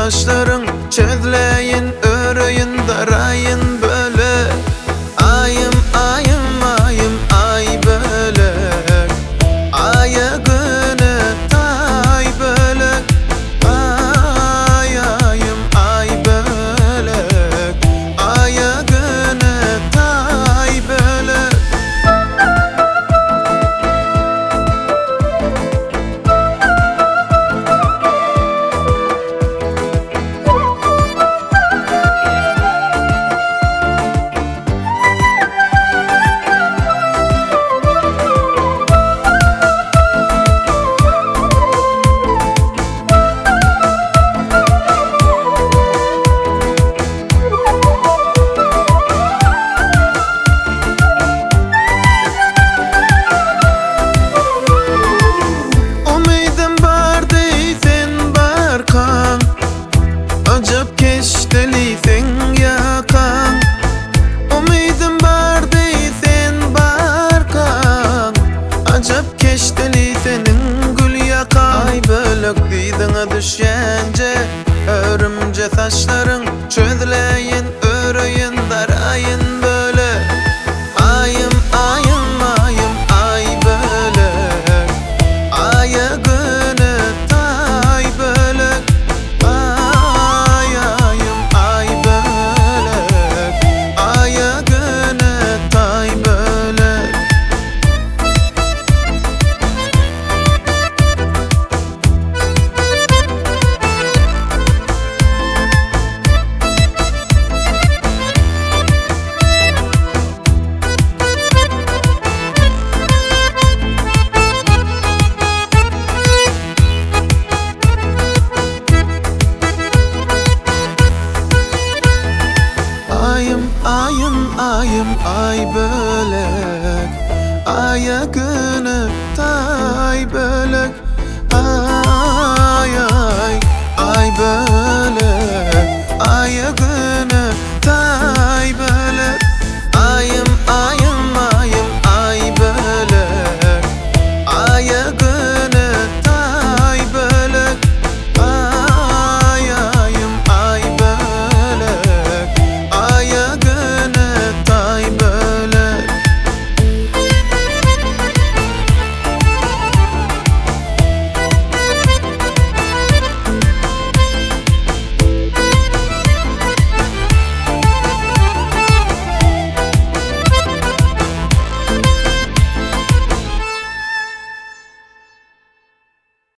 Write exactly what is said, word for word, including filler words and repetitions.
taşların çözleyin, örüyün, darayın böyle. Ayım ayım ayım ay bölek, ayağını tay bölek. Ay ayım ay bölek, ayağını tay bölek. Acap keşteli sen yakan, umidim bar deysen barkan. Acap keşteli senin gül yakan. Ay bölük diydine düşence, örümce saçların çözleyin, örüyün, darayın böyle. Ayım ayım ayım ay bölük, ayağını tay bölük. Ayım ayım ayım ay bölek, ayağını tay bölek.